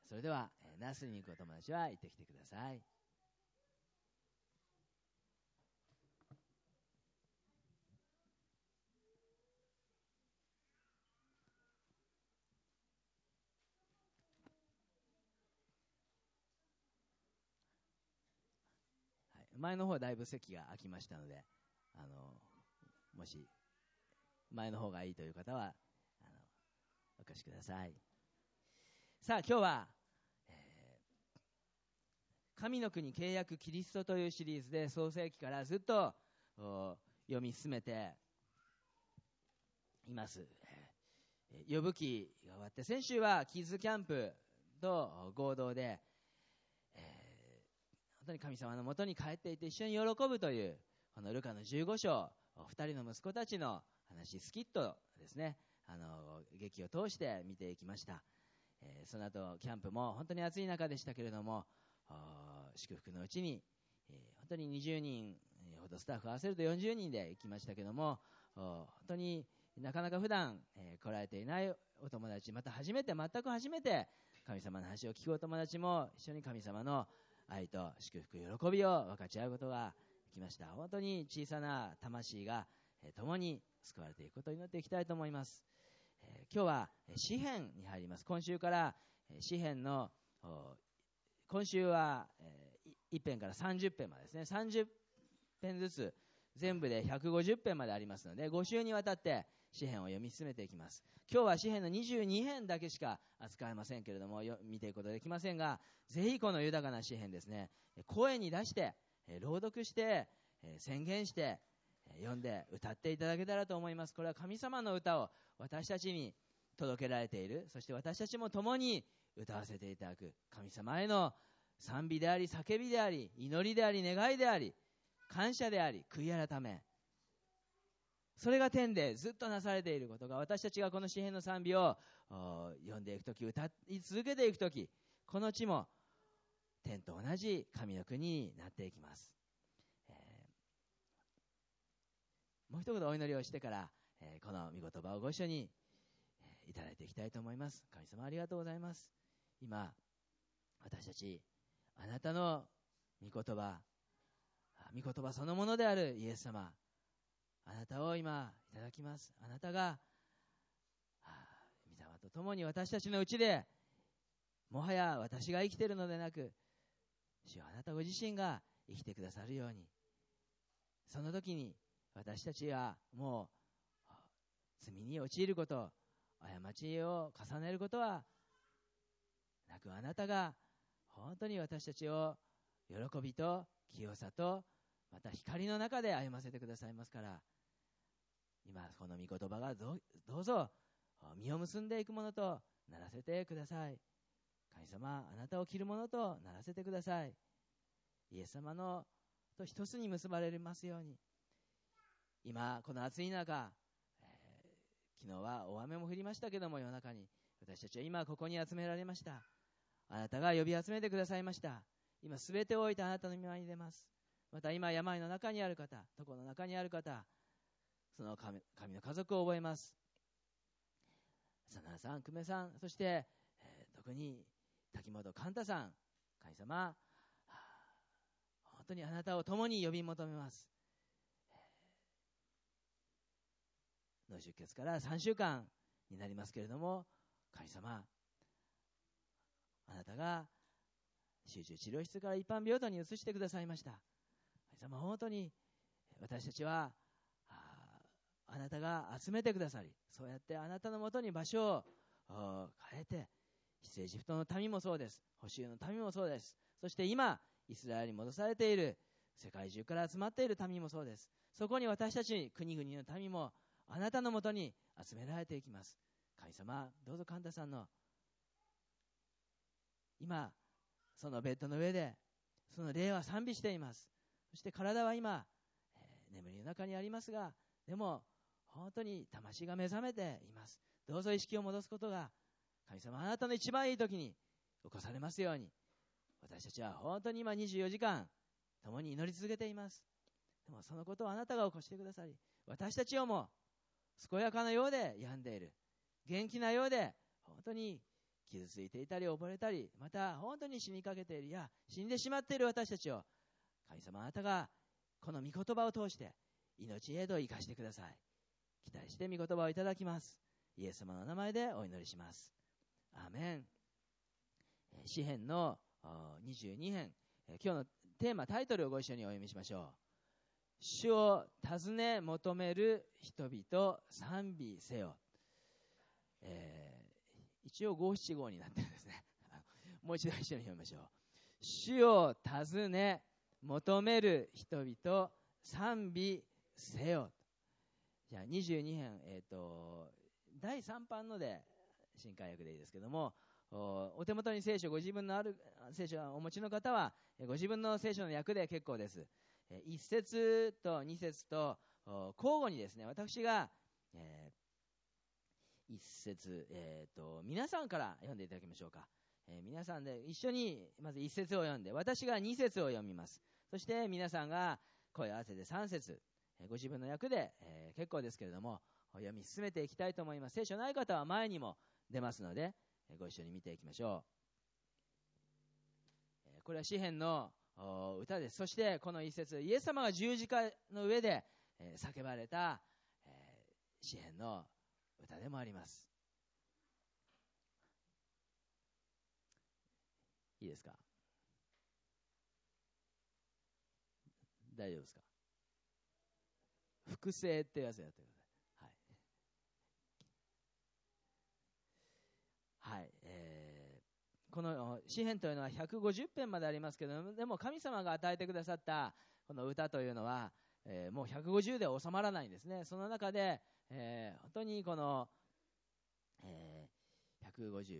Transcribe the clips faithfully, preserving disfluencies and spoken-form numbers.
それでは、えー、ナスに行くお友達は行ってきてください。はい、前の方だいぶ席が空きましたので、あのもし前の方がいいという方はあのお越しください。さあ今日は、えー、神の国契約キリストというシリーズで創世記からずっと読み進めています。呼ぶ記が終わって、先週はキッズキャンプと合同で、えー、本当に神様のもとに帰っていて一緒に喜ぶというこのルカのじゅうご章、ふたりの息子たちの話、スキットですね、あの劇を通して見ていきました。えー、その後キャンプも本当に暑い中でしたけれども、祝福のうちに、えー、本当ににじゅうにんほどスタッフ合わせるとよんじゅうにんで行きましたけども、本当になかなか普段、えー、来られていないお友達、また初めて全く初めて神様の話を聞くお友達も一緒に神様の愛と祝福、喜びを分かち合うことができました。本当に小さな魂が、えー、共に救われていくことを祈っていきたいと思います。えー、今日は詩編に入ります。今週から詩編の今週は、えー、いっ編からさんじゅっ編までですね、さんじゅっ編ずつ全部でひゃくごじゅっ編までありますので、ご週にわたって詩編を読み進めていきます。今日は詩編のにじゅうに編だけしか扱えませんけれども、見ていくことできませんが、ぜひこの豊かな詩編ですね、声に出して朗読して宣言して読んで歌っていただけたらと思います。これは神様の歌を私たちに届けられている、そして私たちも共に歌わせていただく神様への賛美であり、叫びであり、祈りであり、願いであり、感謝であり、悔い改め、それが天でずっとなされていることが、私たちがこの詩編の賛美を読んでいくとき、歌い続けていくとき、この地も天と同じ神の国になっていきます。えー、もう一言お祈りをしてから、えー、この御言葉をご一緒にいただいていきたいと思います。神様ありがとうございます。今私たちあなたの御言葉、御言葉そのものであるイエス様、あなたを今いただきます。あなたが御霊と共に私たちのうちで、もはや私が生きているのでなく、主よあなたご自身が生きてくださるように、その時に私たちはもう罪に陥ること、過ちを重ねることはなく、あなたが本当に私たちを喜びと清さとまた光の中で歩ませてくださいますから、今この御言葉がどう、どうぞ実を結んでいくものとならせてください。神様、あなたを着るものとならせてください。イエス様のと一つに結ばれますように。今この暑い中、えー、昨日は大雨も降りましたけども、夜中に私たちは今ここに集められました。あなたが呼び集めてくださいました。今すべてを置いてあなたの御前に出ます。また今病の中にある方、床の中にある方、その 神, 神の家族を覚えます。佐野さん、久米さん、そして、えー、特に滝本寛太さん、神様、本当にあなたを共に呼び求めます。脳出血からさんしゅうかんになりますけれども、神様、あなたが集中治療室から一般病棟に移してくださいました。神様、本当に私たちは あ, あなたが集めてくださり、そうやってあなたのもとに場所を変えて、出エジプトの民もそうです、捕囚の民もそうです、そして今イスラエルに戻されている世界中から集まっている民もそうです。そこに私たち国々の民もあなたのもとに集められていきます。神様、どうぞ神田さんの今そのベッドの上でその霊は賛美しています。そして体は今、えー、眠りの中にありますが、でも本当に魂が目覚めています。どうぞ意識を戻すことが、神様、あなたの一番いい時に起こされますように。私たちは本当に今にじゅうよじかん共に祈り続けています。でもそのことをあなたが起こしてくださり、私たちをも健やかなようで病んでいる、元気なようで本当に傷ついていたり溺れたり、また本当に死にかけている、いや死んでしまっている私たちを、神様あなたがこの御言葉を通して命へと生かしてください。期待して御言葉をいただきます。イエス様の名前でお祈りします。アーメン。詩編のにじゅうに編、今日のテーマ、タイトルをご一緒にお読みしましょう。主を尋ね求める人々賛美せよ。えー、一応五七五になってるんですね。もう一度一緒に読みましょう。主を尋ね求める人々賛美せよ。じゃあにじゅうに編、えーと、だいさん版ので新海訳でいいですけども、お, お手元に聖書、ご自分のある聖書をお持ちの方はご自分の聖書の訳で結構です。いち節とに節と交互にですね、私が、えー、いち節、えーと、皆さんから読んでいただきましょうか。えー、皆さんで一緒にまずいち節を読んで、私がに節を読みます。そして皆さんが声を合わせてさん節、ご自分の訳で、えー、結構ですけれども読み進めていきたいと思います。聖書ない方は前にも出ますのでご一緒に見ていきましょう。これは詩編の歌です。そしてこの一節、イエス様が十字架の上で叫ばれた詩編の歌でもあります。いいですか？大丈夫ですか？複製ってやつやってください。はい。はい。えー、この詩編というのはひゃくごじゅっ編までありますけど、でも神様が与えてくださったこの歌というのは、えー、もうひゃくごじゅうで収まらないんですね。その中で、えー、本当にこの、えー、ひゃくごじゅう、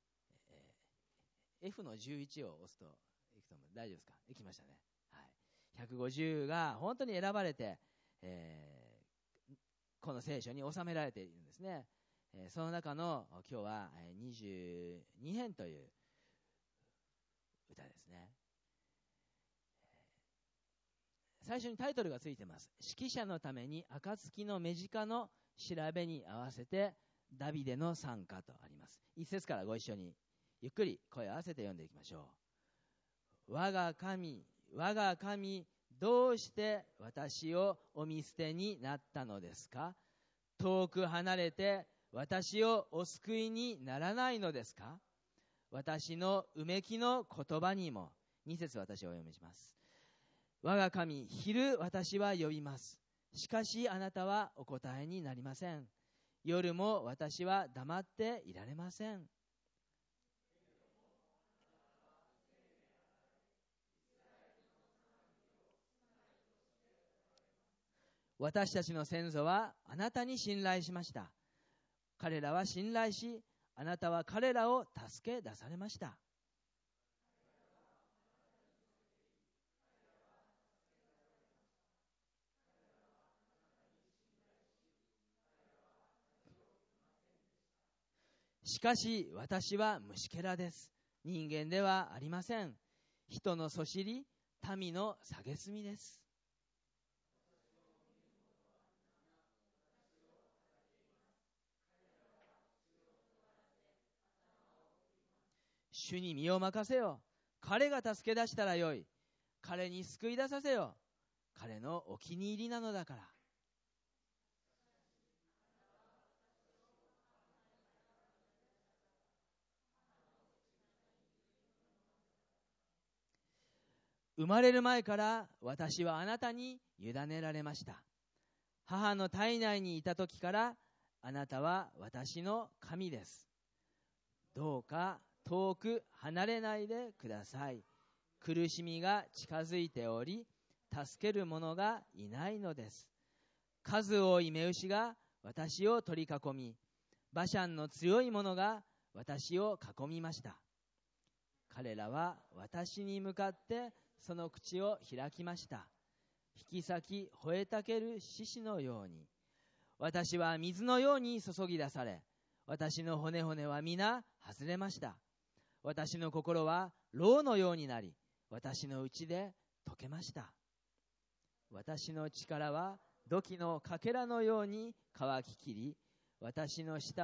えー、F のじゅういちを押すといくと思う。大丈夫ですか？いきましたね。はい。ひゃくごじゅうが本当に選ばれて、えー、この聖書に収められているんですね。えー、その中の今日はにじゅうに編という歌ですね。最初にタイトルがついてます。指揮者のために暁の目近の調べに合わせてダビデの賛歌とあります。一節からご一緒にゆっくり声を合わせて読んでいきましょう。我が神、我が神、どうして私をお見捨てになったのですか？遠く離れて私をお救いにならないのですか？私のうめきの言葉にも。二節私をお読みします。我が神、昼私は呼びます。しかしあなたはお答えになりません。夜も私は黙っていられません。私たちの先祖はあなたに信頼しました。彼らは信頼し、あなたは彼らを助け出されました。しかし私は虫けらです。人間ではありません。人のそしり、民の蔑みです。主に身を任せよ。彼が助け出したらよい。彼に救い出させよ。彼のお気に入りなのだから。生まれる前から私はあなたに委ねられました。母の体内にいた時からあなたは私の神です。どうか遠く離れないでください。苦しみが近づいており、助ける者がいないのです。数多い雌牛が私を取り囲み、バシャンの強い者が私を囲みました。彼らは私に向かってその口を開きました。引き裂き吠えたける獅子のように。私は水のように注ぎ出され、私の骨々は皆外れました。私の心は蝋のようになり、私の内で溶けました。私の力は土器のかけらのように乾ききり、私の舌は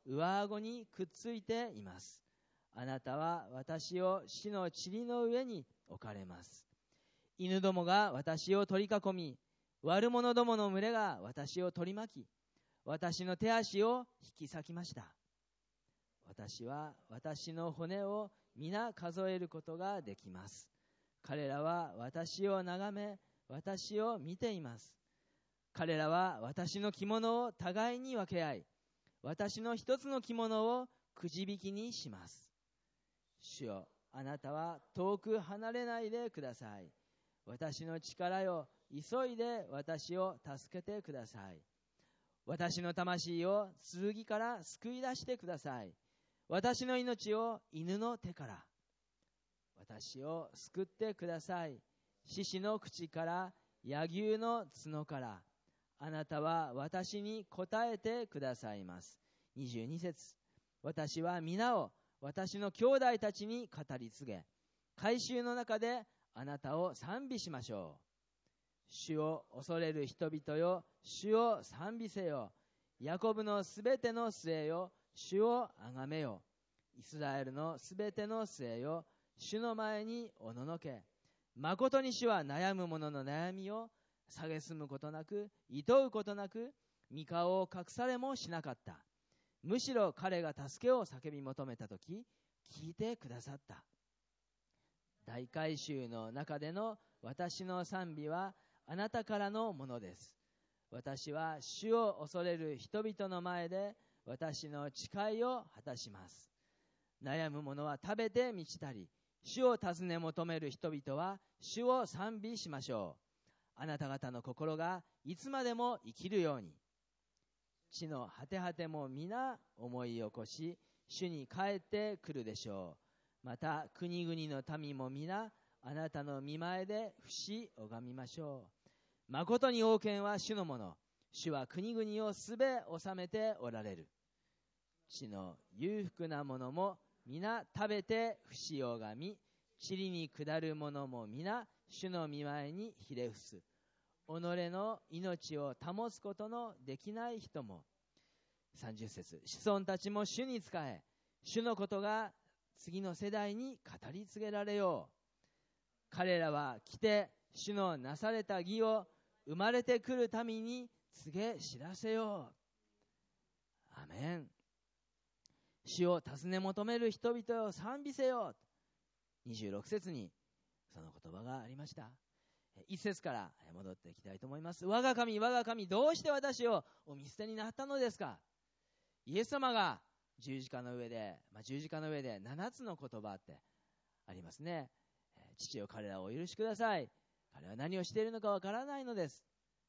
上顎にくっついています。あなたは私を死の塵の上に置かれます。犬どもが私を取り囲み、悪者どもの群れが私を取り巻き、私の手足を引き裂きました。私は私の骨を皆数えることができます。彼らは私を眺め、私を見ています。彼らは私の着物を互いに分け合い、私の一つの着物をくじ引きにします。主よ、あなたは遠く離れないでください。私の力よ、急いで私を助けてください。私の魂を剣から救い出してください。私の命を犬の手から。私を救ってください。獅子の口から、柳生の角から。あなたは私に答えてくださいます。にじゅうに節。私は皆を私の兄弟たちに語り継げ、改宗の中であなたを賛美しましょう。主を恐れる人々よ、主を賛美せよ。ヤコブのすべての末よ、主をあがめよ。イスラエルのすべての末よ、主の前におののけ。誠に主は悩む者の悩みを蔑むことなく、厭うことなく、御顔を隠されもしなかった。むしろ彼が助けを叫び求めたとき、聞いてくださった。大改宗の中での私の賛美はあなたからのものです。私は主を恐れる人々の前で私の誓いを果たします。悩む者は食べて満ちたり、主を尋ね求める人々は主を賛美しましょう。あなた方の心がいつまでも生きるように。地の果て果ても皆思い起こし、主に帰ってくるでしょう。また国々の民も皆あなたの御前で伏し拝みましょう。誠に王権は主のもの。主は国々をすべ治めておられる。地の裕福なものも皆食べて伏し拝み、塵に下る者も皆主の御前にひれ伏す。己の命を保つことのできない人も。さんじゅう節。子孫たちも主に仕え、主のことが次の世代に語り継げられよう。彼らは来て主のなされた義を生まれてくる民に告げ知らせよう。アメン。主を尋ね求める人々を賛美せよ。にじゅうろく節にその言葉がありました。いち節から戻っていきたいと思います。我が神、我が神、どうして私をお見捨てになったのですか。イエス様が十字架の上で、まあ、十字架の上でななつの言葉ってありますね。父よ、彼らをお許しください。彼は何をしているのかわからないのです。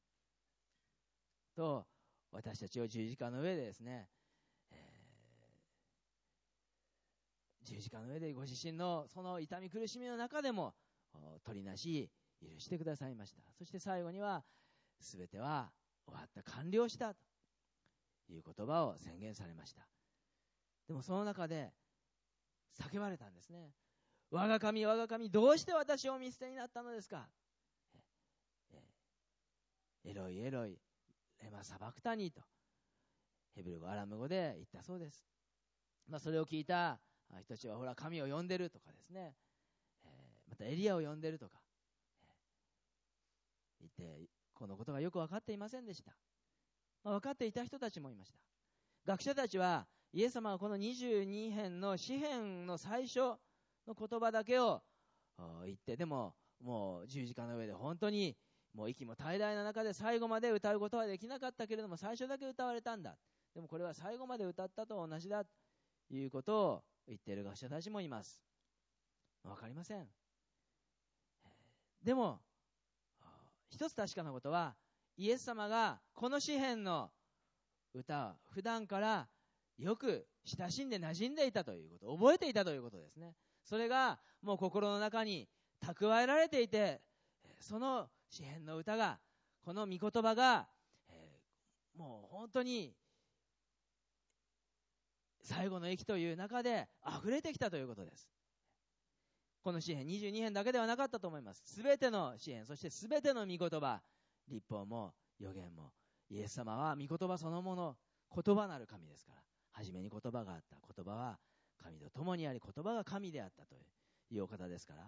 と、私たちを十字架の上でですね、えー、十字架の上でご自身のその痛み苦しみの中でも取りなし、許してくださいました。そして最後には、すべては終わった、完了したという言葉を宣言されました。でもその中で叫ばれたんですね。我が神、我が神、どうして私を見捨てになったのですか。エロイエロイ、レマサバクタニーとヘブル語、アラム語で言ったそうです。まあ、それを聞いた人たちは、ほら神を呼んでるとかですね、えー、またエリアを呼んでるとか、えー、言ってこのことがよく分かっていませんでした。まあ、分かっていた人たちもいました。学者たちはイエス様はこのにじゅうに編の詩編の最初の言葉だけを言って、でももう十字架の上で本当にもう息も絶え絶えな中で最後まで歌うことはできなかったけれども、最初だけ歌われたんだ。でもこれは最後まで歌ったと同じだということを言っている学者たちもいます。わかりません。でも一つ確かなことは、イエス様がこの詩編の歌を普段からよく親しんで馴染んでいたということ、覚えていたということですね。それがもう心の中に蓄えられていて、その詩編の歌が、この御言葉が、えー、もう本当に最後の駅という中で溢れてきたということです。この詩編にじゅうに編だけではなかったと思います。すべての詩編、そしてすべての御言葉、律法も預言も、イエス様は御言葉そのもの、言葉なる神ですから、 初めに言葉があった。言葉は神と共にあり、言葉が神であったというお方ですから。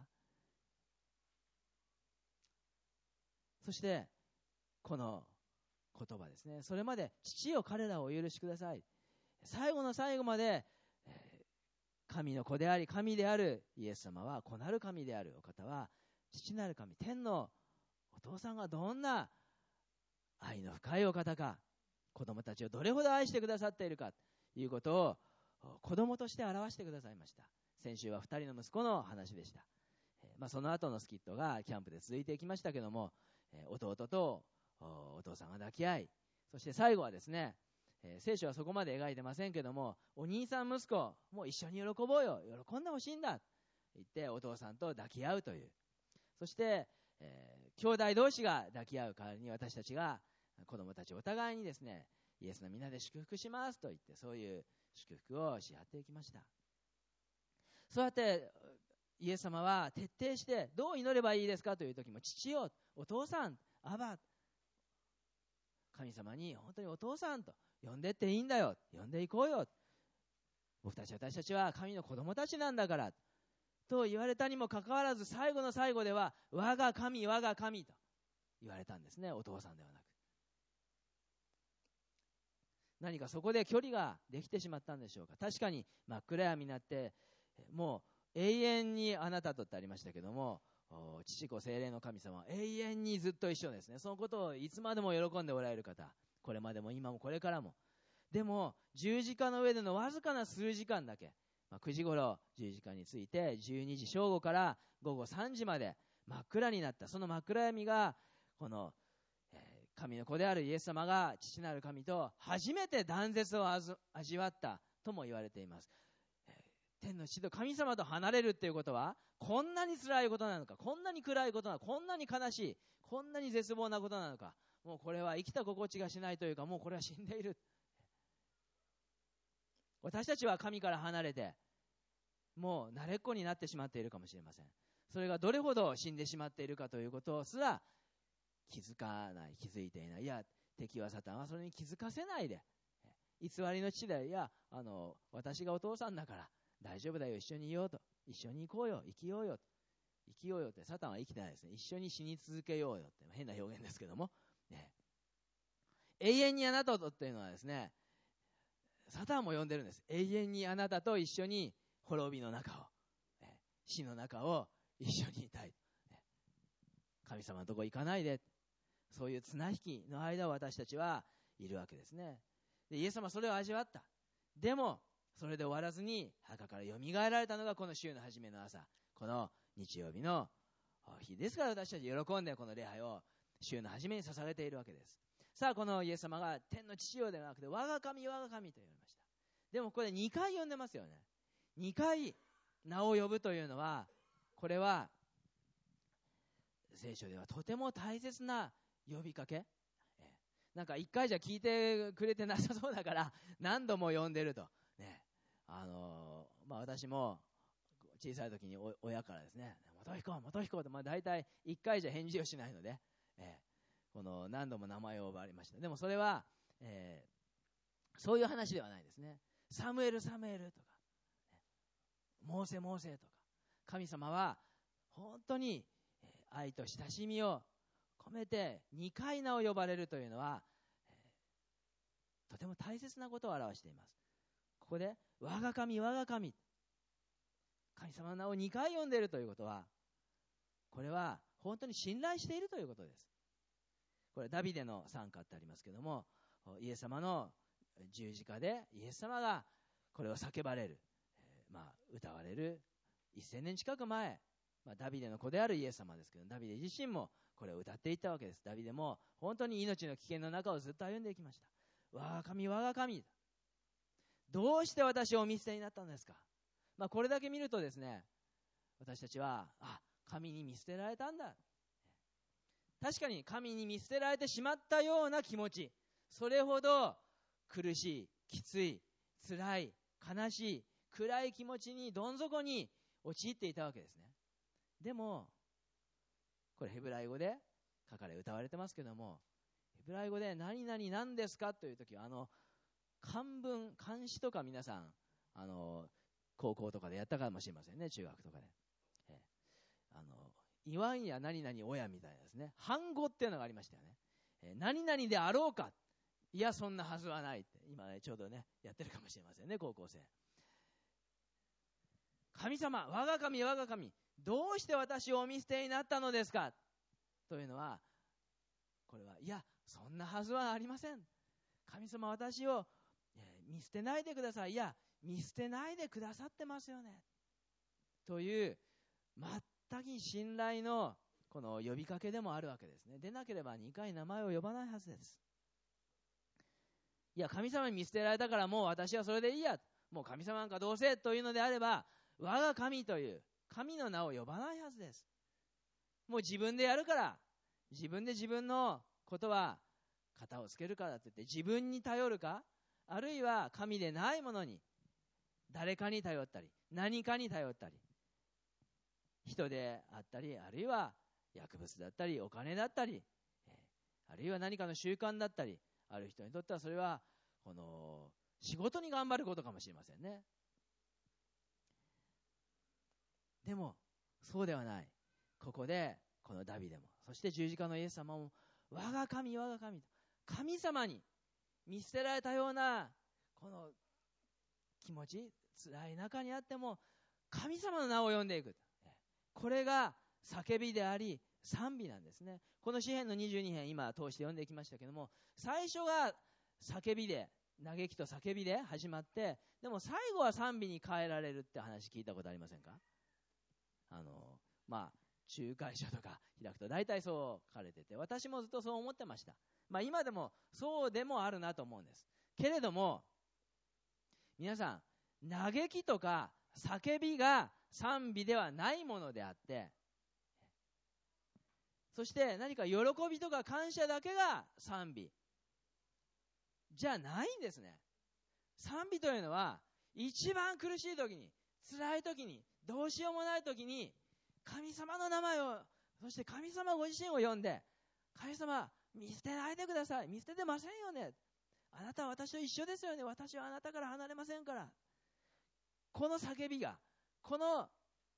そしてこの言葉ですね、それまで父よ彼らをお許しください、最後の最後まで神の子であり神であるイエス様は、子なる神であるお方は、父なる神、天のお父さんがどんな愛の深いお方か、子供たちをどれほど愛してくださっているかということを子供として表してくださいました。先週はふたりの息子の話でした。まあ、その後のスキットがキャンプで続いていきましたけども、弟とお父さんが抱き合い、そして最後はですね、えー、聖書はそこまで描いてませんけども、お兄さん息子もう一緒に喜ぼうよ、喜んでほしいんだと言ってお父さんと抱き合うという、そして、えー、兄弟同士が抱き合う代わりに、私たちが子供たちお互いにですね、イエスの皆で祝福しますと言って、そういう祝福をし合っていきました。そうやってイエス様は徹底して、どう祈ればいいですかという時も、父よ、お父さん、アバ、神様に本当にお父さんと呼んでっていいんだよ、呼んでいこうよ、僕たち私たちは神の子供たちなんだからと言われたにもかかわらず、最後の最後では我が神我が神と言われたんですね。お父さんではなく、何かそこで距離ができてしまったんでしょうか。確かに真っ暗闇になって、もう永遠にあなたとってありましたけども、父子聖霊の神様は永遠にずっと一緒ですね。そのことをいつまでも喜んでおられる方、これまでも今もこれからも。でも十字架の上でのわずかな数時間だけ、まあ、くじ頃十字架について、じゅうにじ正午から午後さんじまで真っ暗になった。その真っ暗闇が、この、えー、神の子であるイエス様が父なる神と初めて断絶を味わったとも言われています。天の父と神様と離れるっていうことは、こんなに辛いことなのか、こんなに暗いことなのか、こんなに悲しい、こんなに絶望なことなのか、もうこれは生きた心地がしないというか、もうこれは死んでいる。私たちは神から離れて、もう慣れっこになってしまっているかもしれません。それがどれほど死んでしまっているかということすら気づかない、気づいていない。いや、敵はサタンはそれに気づかせないで、偽りの父で、いや、あの私がお父さんだから大丈夫だよ、一緒にいようと、一緒に行こうよ、生きようよ、生きようよって、サタンは生きてないですね。一緒に死に続けようよって、変な表現ですけども、ね、永遠にあなたとっていうのはですね、サタンも呼んでるんです。永遠にあなたと一緒に滅びの中を、ね、死の中を一緒にいたい、ね、神様のとこ行かないで、そういう綱引きの間を私たちはいるわけですね。で、イエス様はそれを味わった。でもそれで終わらずに、墓からよみがえられたのがこの週の初めの朝、この日曜日の日ですから、私たち喜んでこの礼拝を週の初めに捧げているわけです。さあ、このイエス様が天の父よではなくて、我が神我が神と言われました。でもこれにかい呼んでますよね。にかい名を呼ぶというのは、これは聖書ではとても大切な呼びかけ。なんかいっかいじゃ聞いてくれてなさそうだから何度も呼んでるとね。あのーまあ、私も小さい時に親からですね、元彦元彦と、まあ、大体いっかいじゃ返事をしないので、えー、この何度も名前を呼ばれました。でもそれは、えー、そういう話ではないですね。サムエルサムエルとか、モーセモーセとか、神様は本当に愛と親しみを込めてにかい名を呼ばれるというのは、えー、とても大切なことを表しています。ここで我が神我が神、神様の名をにかい呼んでいるということは、これは本当に信頼しているということです。これダビデの賛歌ってありますけども、イエス様の十字架でイエス様がこれを叫ばれる、えーまあ、歌われるせんねん近く前、まあ、ダビデの子であるイエス様ですけど、ダビデ自身もこれを歌っていったわけです。ダビデも本当に命の危険の中をずっと歩んでいきました。我が神我が神、どうして私をお見捨てになったんですか。まあ、これだけ見るとですね、私たちは、あ、神に見捨てられたんだ。確かに神に見捨てられてしまったような気持ち、それほど苦しい、きつい、辛い、悲しい、暗い気持ちにどん底に陥っていたわけですね。でもこれヘブライ語で書かれ歌われてますけども、ヘブライ語で何々なんですかというときは、あの漢文、漢詩とか皆さん、あの、高校とかでやったかもしれませんね、中学とかで。えー、あの、言わんや何々親みたいなですね、反語っていうのがありましたよね。えー、何々であろうか。いや、そんなはずはないって。今ね、ちょうどね、やってるかもしれませんね、高校生。神様、我が神、我が神、どうして私をお見捨てになったのですかというのは、これは、いや、そんなはずはありません。神様、私を見捨てないでください。いや、見捨てないでくださってますよね。という、全く信頼のこの呼びかけでもあるわけですね。でなければにかい名前を呼ばないはずです。いや、神様に見捨てられたからもう私はそれでいいや。もう神様なんかどうせというのであれば、我が神という神の名を呼ばないはずです。もう自分でやるから、自分で自分のことは肩をつけるからといって自分に頼るか、あるいは神でないものに誰かに頼ったり何かに頼ったり、人であったり、あるいは薬物だったりお金だったり、あるいは何かの習慣だったり、ある人にとってはそれはこの仕事に頑張ることかもしれませんね。でもそうではない。ここでこのダビデも、そして十字架のイエス様も、我が神我が神と神様に見捨てられたようなこの気持ち、辛い中にあっても神様の名を呼んでいく。これが叫びであり賛美なんですね。この詩編のにじゅうに編、今通して読んできましたけども、最初が叫びで、嘆きと叫びで始まって、でも最後は賛美に変えられるって話聞いたことありませんか？あのまあ仲介書とか開くと大体そう書かれてて、私もずっとそう思ってました。まあ今でもそうでもあるなと思うんです。けれども皆さん、嘆きとか叫びが賛美ではないものであって、そして何か喜びとか感謝だけが賛美じゃないんですね。賛美というのは一番苦しい時に、辛い時に、どうしようもない時に神様の名前を、そして神様ご自身を呼んで、神様見捨てないでください、見捨ててませんよね、あなたは私と一緒ですよね、私はあなたから離れませんから、この叫びが、この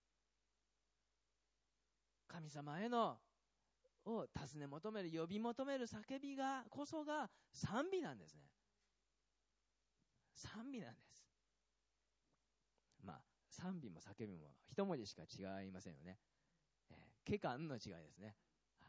神様へのを尋ね求める、呼び求める叫びがこそが賛美なんですね。賛美なんです。まあ賛美も叫びも一文字しか違いませんよね。えー、けかんの違いですね。はい、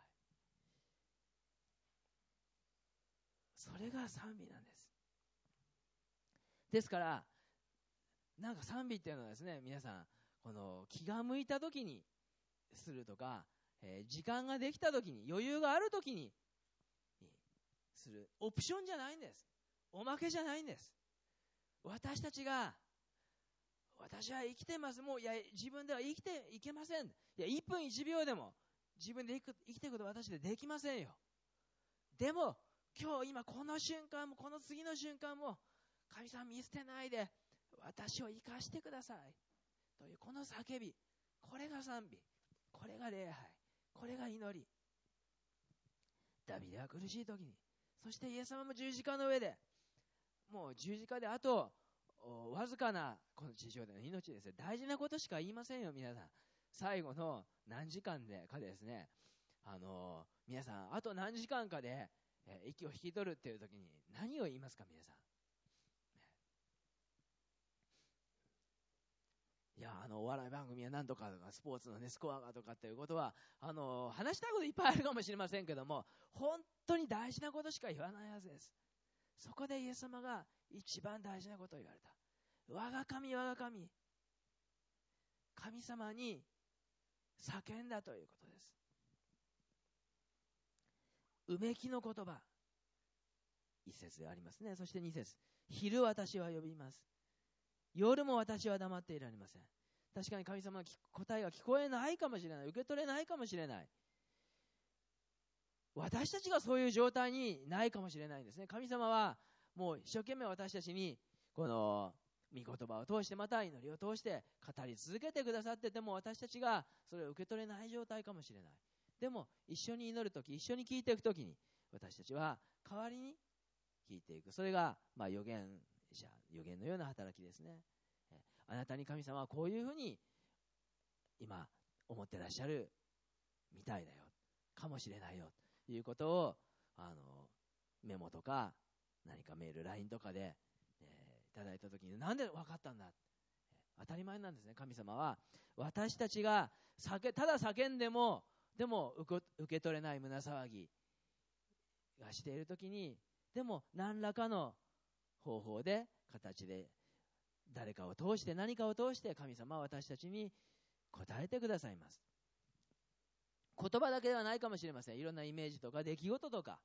それが賛美なんです。ですからなんか賛美っていうのはですね、皆さんこの気が向いた時にするとか、えー、時間ができた時に、余裕がある時にするオプションじゃないんです。おまけじゃないんです。私たちが、私は生きてます、もういや自分では生きていけません、いやいっぷんいちびょうでも自分で生きていくことは私でできませんよ。でも今日今この瞬間もこの次の瞬間も神様見捨てないで私を生かしてくださいというこの叫び、これが賛美、これが礼拝、これが祈り。ダビデは苦しい時に、そしてイエス様も十字架の上で、もう十字架であとわずかなこの地上での命ですね、大事なことしか言いませんよ。皆さん最後の何時間でかですね、あの皆さんあと何時間かで、えー、息を引き取るっていう時に何を言いますか皆さん。いやあのお笑い番組は何とかとかスポーツの、ね、スコアがとかっていうことはあの話したいこといっぱいあるかもしれませんけども、本当に大事なことしか言わないはずです。そこでイエス様が一番大事なことを言われた。我が神我が神、神様に叫んだということです。うめきの言葉、一節でありますね。そして二節、昼私は呼びます、夜も私は黙っていられません。確かに神様の答えが聞こえないかもしれない、受け取れないかもしれない、私たちがそういう状態にないかもしれないんですね。神様はもう一生懸命私たちにこの御言葉を通して、また祈りを通して語り続けてくださってても、私たちがそれを受け取れない状態かもしれない。でも一緒に祈るとき、一緒に聞いていくときに、私たちは代わりに聞いていく。それが、まあ、預言者、預言のような働きですね。あなたに神様はこういうふうに今思ってらっしゃるみたいだよ、かもしれないよということをあのメモとか何かメール、ライン とかで、えー、いただいたときに、なんで分かったんだ、当たり前なんですね。神様は私たちが叫ただ叫んでもでも受け取れない胸騒ぎがしているときに、でも何らかの方法で、形で、誰かを通して、何かを通して神様は私たちに答えてくださいます。言葉だけではないかもしれません。いろんなイメージとか出来事とか、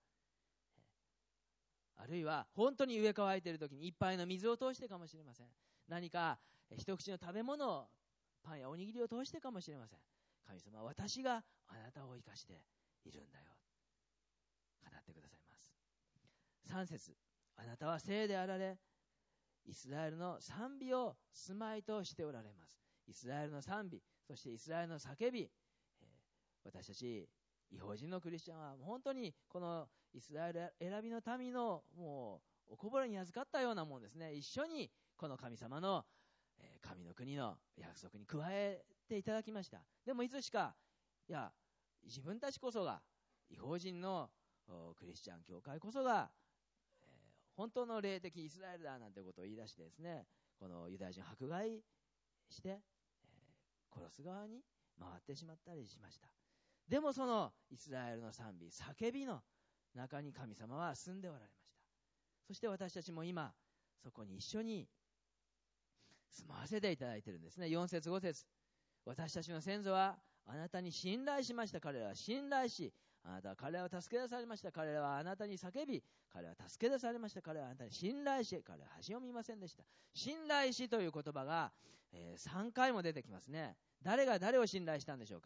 あるいは本当に上乾いているときに一杯の水を通してかもしれません。何か一口の食べ物を、パンやおにぎりを通してかもしれません。神様は私があなたを生かしているんだよ、語ってくださいます。さん節、あなたは聖であられ、イスラエルの賛美を住まいとしておられます。イスラエルの賛美、そしてイスラエルの叫び、えー、私たち異邦人のクリスチャンは本当にこのイスラエル選びの民のもうおこぼれに預かったようなもんですね。一緒にこの神様の、えー、神の国の約束に加えていただきました。でもいつしか、いや自分たちこそが異邦人のクリスチャン教会こそが本当の霊的イスラエルだなんてことを言い出してですね、このユダヤ人を迫害して、えー、殺す側に回ってしまったりしました。でもそのイスラエルの賛美、叫びの中に神様は住んでおられました。そして私たちも今そこに一緒に住まわせていただいているんですね。よん節ご節、私たちの先祖はあなたに信頼しました。彼らは信頼し、あなたは彼らを助け出されました。彼らはあなたに叫び、彼らは助け出されました。彼らはあなたに信頼し、彼らは恥を見ませんでした。信頼しという言葉が、えー、さんかいも出てきますね。誰が誰を信頼したんでしょうか。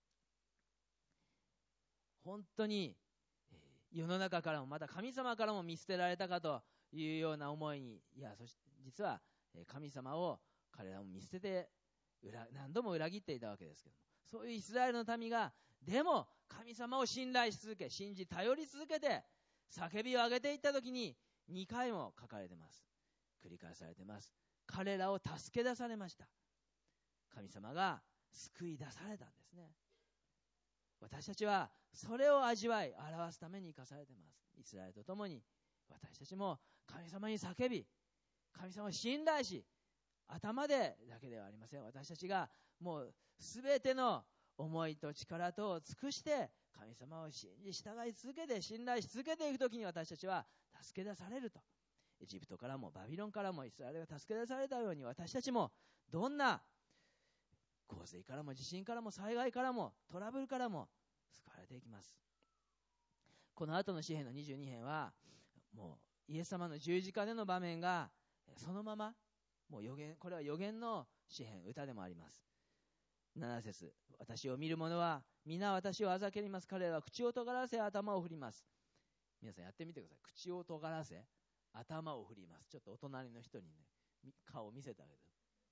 本当に、えー、世の中からもまた神様からも見捨てられたかというような思いに、いやそして実は、えー、神様を彼らも見捨てて裏何度も裏切っていたわけですけども、そういうイスラエルの民がでも神様を信頼し続け、信じ頼り続けて叫びを上げていったときににかいも書かれてます。繰り返されてます。彼らを助け出されました。神様が救い出されたんですね。私たちはそれを味わい表すために生かされています。イスラエルと共に私たちも神様に叫び、神様を信頼し、頭でだけではありません。私たちがもうすべての思いと力とを尽くして神様を信じ従い続けて信頼し続けていくときに、私たちは助け出されると。エジプトからもバビロンからもイスラエルが助け出されたように、私たちもどんな洪水からも地震からも災害からもトラブルからも救われていきます。この後の詩編のにじゅうに編はもうイエス様の十字架での場面がそのまま、もう予言、これは予言の詩編、歌でもあります。なな節、私を見る者は皆私をあざけります。彼らは口を尖らせ頭を振ります。皆さんやってみてください。口を尖らせ頭を振ります。ちょっとお隣の人にね顔を見せてあげる。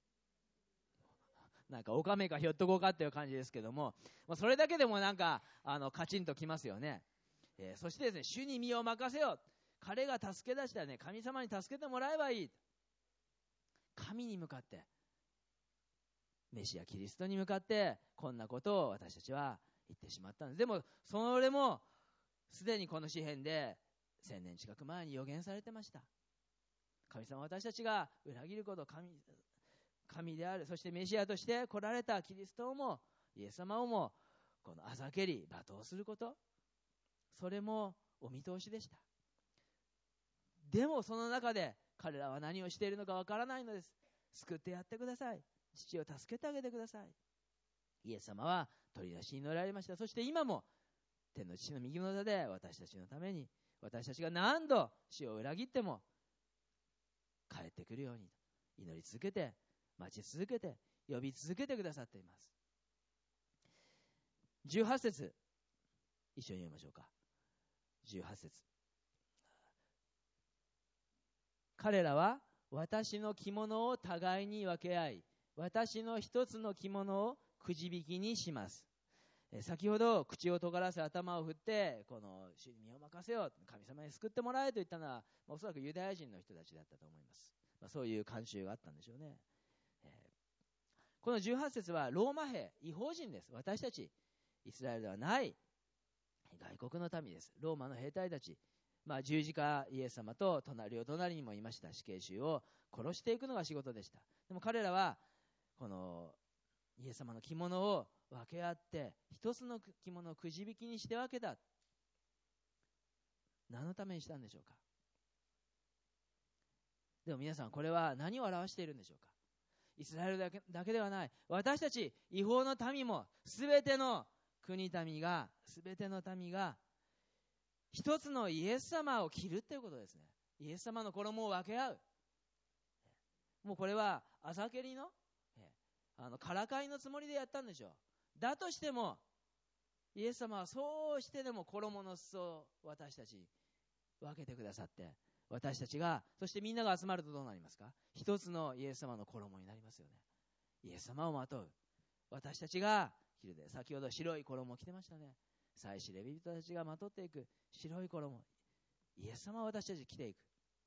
なんかおかめかひょっとこうかっていう感じですけども、それだけでもなんかあのカチンときますよね。えー、そしてですね、主に身を任せよ。彼が助け出したらね、神様に助けてもらえばいい。神に向かって、メシアキリストに向かってこんなことを私たちは言ってしまったんです。でもそれもすでにこの詩編で千年近く前に予言されてました。神様は私たちが裏切ること、神神である、そしてメシアとして来られたキリストをもイエス様をもこのあざけり罵倒すること、それもお見通しでした。でもその中で彼らは何をしているのかわからないのです。救ってやってください。父を助けてあげてください。イエス様は取り出しに乗られました。そして今も天の父の右の座で私たちのために、私たちが何度死を裏切っても帰ってくるように祈り続けて、待ち続けて、呼び続けてくださっています。じゅうはち節一緒に読みましょうか。じゅうはち節、彼らは私の着物を互いに分け合い、私の一つの着物をくじ引きにします。 先ほど口を尖らせ頭を振ってこの主に身を任せよう、神様に救ってもらえと言ったのは、おそらくユダヤ人の人たちだったと思います。まあ、そういう慣習があったんでしょうね。えー、このじゅうはち節はローマ兵、異邦人です。私たちイスラエルではない外国の民です。ローマの兵隊たち、まあ、十字架イエス様と隣を隣にもいました死刑囚を殺していくのが仕事でした。でも彼らはこのイエス様の着物を分け合って一つの着物をくじ引きにして分けた。何のためにしたんでしょうか。でも皆さん、これは何を表しているんでしょうか。イスラエルだけ、だけではない、私たち異邦の民も、すべての国民がすべての民が一つのイエス様を着るということですね。イエス様の衣を分け合う。もうこれは朝蹴りのあのからかいのつもりでやったんでしょう。だとしてもイエス様はそうしてでも衣の裾を私たちに分けてくださって、私たちが、そしてみんなが集まるとどうなりますか。一つのイエス様の衣になりますよね。イエス様をまとう私たちが着るで、先ほど白い衣を着てましたね。祭司レビ人たちがまとっていく白い衣、イエス様を私たち着ていく。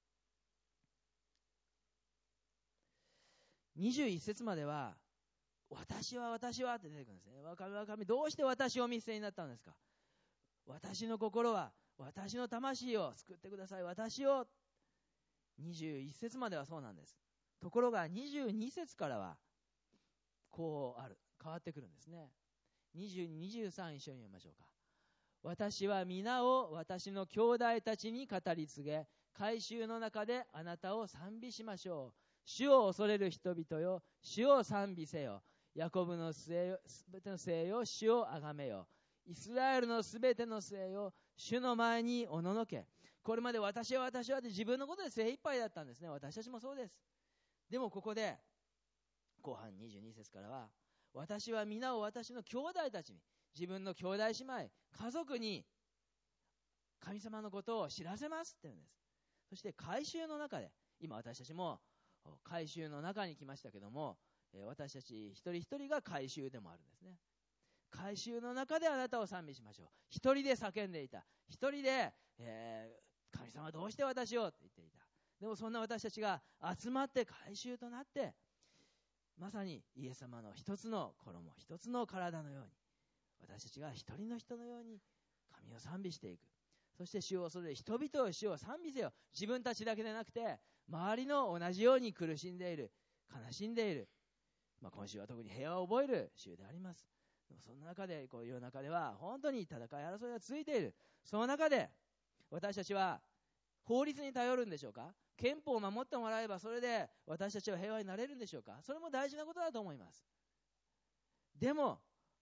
にじゅういち節までは私は私はって出てくるんですね。わかめわかめ、どうして私をお見捨てになったんですか。私の心は、私の魂を救ってください、私を。にじゅういち節まではそうなんです。ところがにじゅうに節からはこうある変わってくるんですね。にじゅうに、にじゅうさん一緒に読みましょうか。私は皆を私の兄弟たちに語り継げ、改宗の中であなたを賛美しましょう。主を恐れる人々よ、主を賛美せよ。ヤコブの末よ、すべての末よ、主をあがめよ。イスラエルのすべての末よ、主の前におののけ。これまで私は私はって自分のことで精一杯だったんですね。私たちもそうです。でもここで後半にじゅうに節からは、私は皆を私の兄弟たちに、自分の兄弟姉妹、家族に神様のことを知らせますって言うんです。そして改宗の中で、今私たちも改宗の中に来ましたけども、私たち一人一人が改宗でもあるんですね。改宗の中であなたを賛美しましょう。一人で叫んでいた。一人で、えー、神様どうして私をって言っていた。でもそんな私たちが集まって改宗となって、まさにイエス様の一つの衣、一つの体のように、私たちが一人の人のように神を賛美していく。そして主を恐れる人々を主を賛美せよ。自分たちだけでなくて、周りの同じように苦しんでいる、悲しんでいる、まあ、今週は特に平和を覚える週であります。でもその中で、こういう中では本当に戦い争いが続いている。その中で私たちは法律に頼るんでしょうか。憲法を守ってもらえばそれで私たちは平和になれるんでしょうか。それも大事なことだと思います。でも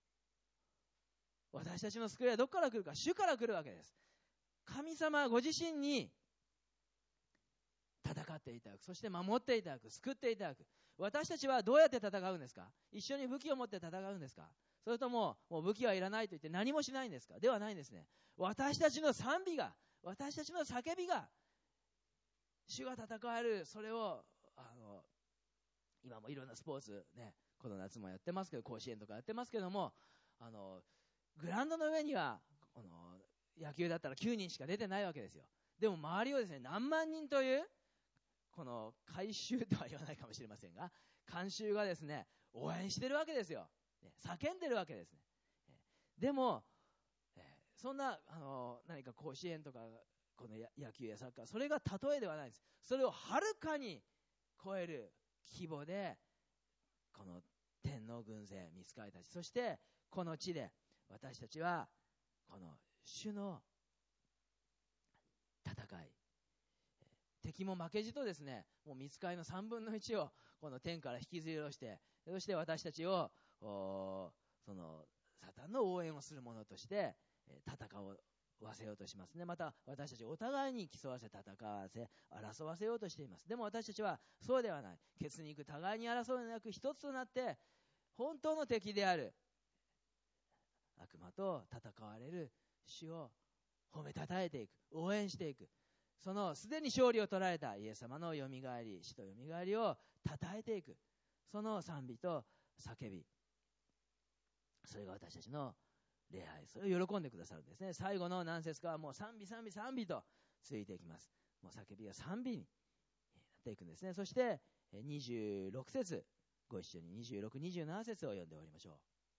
私たちの救いはどこから来るか。主から来るわけです。神様ご自身に戦っていただく、そして守っていただく、救っていただく。私たちはどうやって戦うんですか。一緒に武器を持って戦うんですか。それとも、もう武器はいらないと言って何もしないんですか。ではないんですね。私たちの賛美が、私たちの叫びが、主が戦える、それをあの今もいろんなスポーツね、この夏もやってますけど、甲子園とかやってますけども、あのグラウンドの上にはこの野球だったらきゅうにんしか出てないわけですよ。でも周りをですね、何万人というこの改宗とは言わないかもしれませんが、観衆がですね応援してるわけですよ、ね、叫んでるわけですね。でも、えー、そんなあの何か甲子園とかこの野球やサッカー、それが例えではないです。それをはるかに超える規模で、この天の軍勢、御使いたち、そしてこの地で私たちはこの主の戦い、敵も負けじとですね、もう御使いのさんぶんのいちをこの天から引きずり下ろして、そして私たちをそのサタンの応援をする者として戦わせようとしますね。また私たちお互いに競わせ、戦わせ、争わせようとしています。でも私たちはそうではない。血肉互いに争うのではなく、一つとなって本当の敵である悪魔と戦われる主を褒めたたえていく、応援していく。そのすでに勝利を取られたイエス様のよみがえり、死とよみがえりをたたえていく、その賛美と叫び、それが私たちの礼拝、それを喜んでくださるんですね。最後の何節かはもう賛美賛美賛美と続いていきます。もう叫びが賛美になっていくんですね。そしてにじゅうろく節、ご一緒ににじゅうろく、にじゅうなな節を読んでおりましょ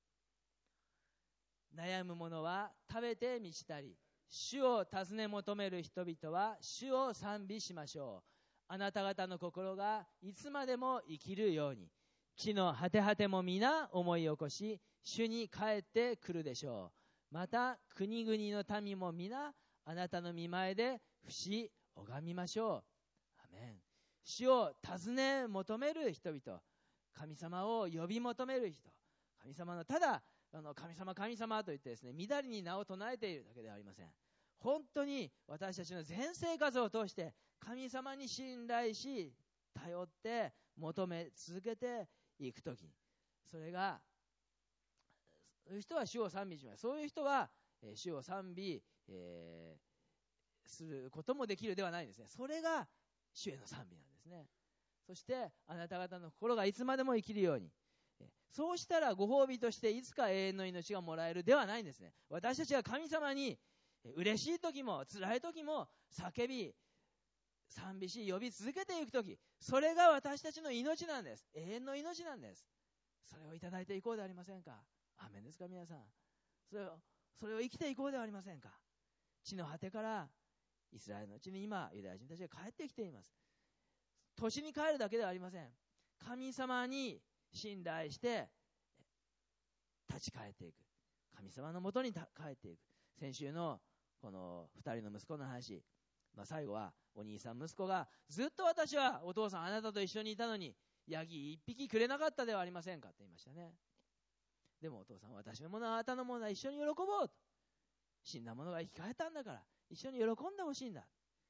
う。悩む者は食べて満ちたり、主を尋ね求める人々は主を賛美しましょう。あなた方の心がいつまでも生きるように、地の果て果ても皆思い起こし、主に帰ってくるでしょう。また国々の民も皆あなたの御前で伏し拝みましょう。アメン。主を尋ね求める人々、神様を呼び求める人、神様のただあの神様神様と言ってですね、みだりに名を唱えているだけではありません。本当に私たちの全生活を通して神様に信頼し、頼って求め続けていくとき、それがそういう人は主を賛美します。そういう人は、えー、主を賛美、えー、することもできるではないんですね。それが主への賛美なんですね。そしてあなた方の心がいつまでも生きるように、えー、そうしたらご褒美としていつか永遠の命がもらえるではないんですね。私たちが神様に嬉しい時も辛い時も叫び賛美し呼び続けていく時、それが私たちの命なんです。永遠の命なんです。それをいただいていこうではありませんか。アーメンですか皆さん。それをそれを生きていこうではありませんか。地の果てからイスラエルの地に今ユダヤ人たちが帰ってきています。土地に帰るだけではありません。神様に信頼して立ち返っていく、神様のもとに帰っていく。先週のこの二人の息子の話、まあ、最後はお兄さん息子がずっと私はお父さんあなたと一緒にいたのにヤギ一匹くれなかったではありませんかって言いましたね。でもお父さん、私のものはあなたのものは一緒に喜ぼうと、死んだ者が生き返ったんだから一緒に喜んでほしいんだ。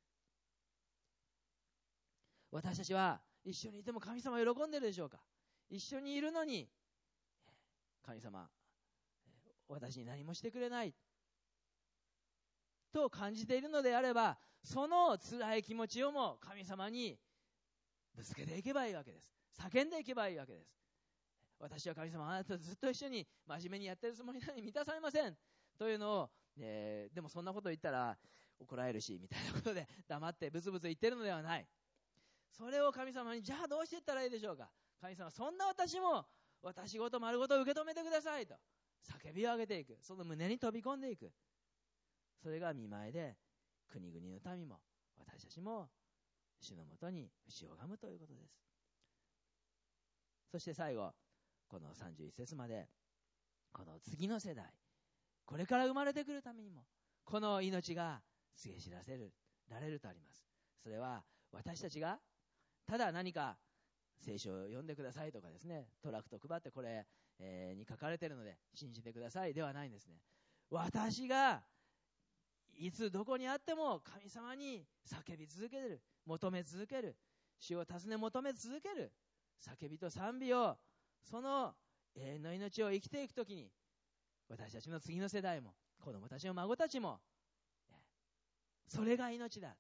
私たちは一緒にいても神様喜んでるでしょうか。一緒にいるのに神様私に何もしてくれないと感じているのであれば、その辛い気持ちをも神様にぶつけていけばいいわけです。叫んでいけばいいわけです。私は神様あなたとずっと一緒に真面目にやってるつもりなのに満たされませんというのを、えー、でもそんなこと言ったら怒られるしみたいなことで黙ってブツブツ言ってるのではない。それを神様に、じゃあどうしていったらいいでしょうか。神様、そんな私も私ごと丸ごと受け止めてくださいと叫びを上げていく。その胸に飛び込んでいく。それが見舞いで国々の民も私たちも主のもとに伏し拝むということです。そして最後、このさんじゅういち節まで、この次の世代、これから生まれてくるためにもこの命が告げ知らせられるとあります。それは私たちがただ何か聖書を読んでくださいとかですね、トラクト配ってこれ、えー、に書かれているので信じてくださいではないんですね。私がいつどこにあっても神様に叫び続ける、求め続ける、主を尋ね求め続ける叫びと賛美を、その永遠の命を生きていくときに、私たちの次の世代も子供たちの孫たちもそれが命だ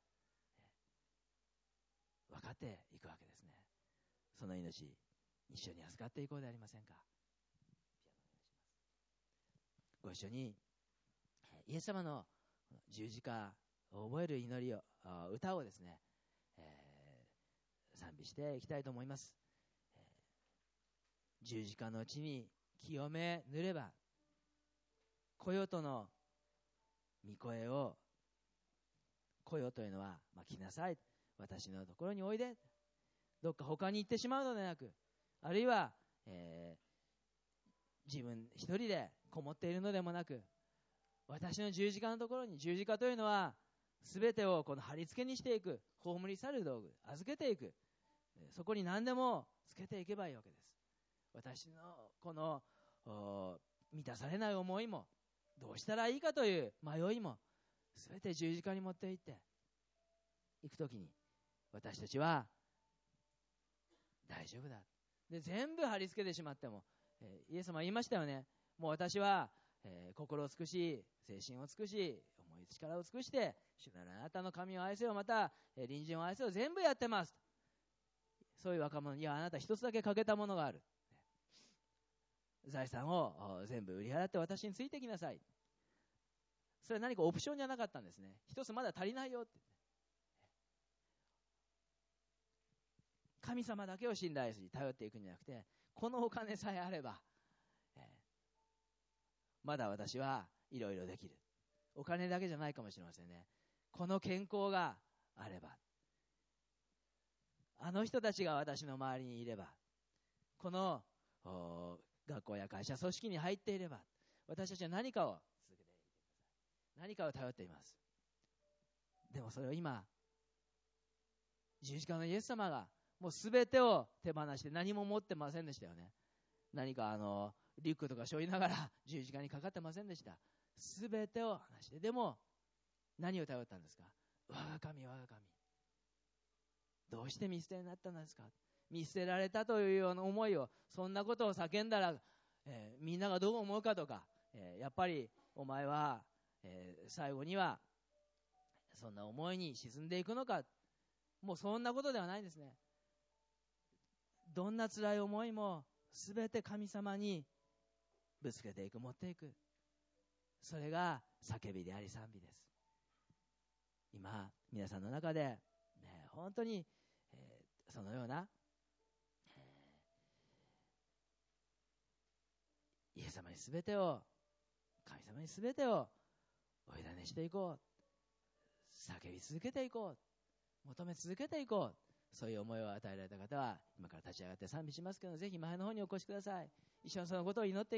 分かっていくわけですね。その命一緒に預かっていこうではありませんか。ご一緒にイエス様の十字架を覚える祈りを、歌をですね、えー、賛美していきたいと思います。えー、十字架の地に清め塗れば、こよとの御声を、こよというのは、まあ、来なさい、私のところにおいで、どっか他に行ってしまうのではなく、あるいは、えー、自分一人でこもっているのでもなく、私の十字架のところに、十字架というのは全てをこの貼り付けにしていく、葬り去る道具、預けていく、そこに何でもつけていけばいいわけです。私のこの満たされない思いも、どうしたらいいかという迷いも全て十字架に持っていっていくときに、私たちは大丈夫だで全部貼り付けてしまっても、えー、イエス様は言いましたよね。もう私は、えー、心を尽くし、精神を尽くし、思い力を尽くして、主なるあなたの神を愛せよ、また、えー、隣人を愛せよ、全部やってます。そういう若者に、いやあなた一つだけ欠けたものがある。 財産を全部売り払って私についてきなさい。それは何かオプションじゃなかったんですね。一つまだ足りないよって。神様だけを信頼し頼っていくんじゃなくて、このお金さえあれば、えー、まだ私はいろいろできる。お金だけじゃないかもしれませんね。この健康があれば、あの人たちが私の周りにいれば、この学校や会社組織に入っていれば、私たちは何かを続けていてください。何かを頼っています。でもそれを今、十字架のイエス様がもうすべてを手放して何も持ってませんでしたよね。何かあのリュックとか背負いながら十字架にかかってませんでした。すべてを話して、でも何を頼ったんですか。我が神、我が神、どうして見捨てになったんですか。見捨てられたというような思いを、そんなことを叫んだら、えー、みんながどう思うかとか、えー、やっぱりお前は、えー、最後にはそんな思いに沈んでいくのか。もうそんなことではないんですね。どんな辛い思いもすべて神様にぶつけていく、持っていく。それが叫びであり賛美です。今皆さんの中で、ね、本当に、えー、そのような、えー、イエス様にすべてを、神様にすべてをお委ねしていこう、叫び続けていこう、求め続けていこう、そういう思いを与えられた方は今から立ち上がって賛美しますけど、ぜひ前の方にお越しください。一緒にそのことを祈っていき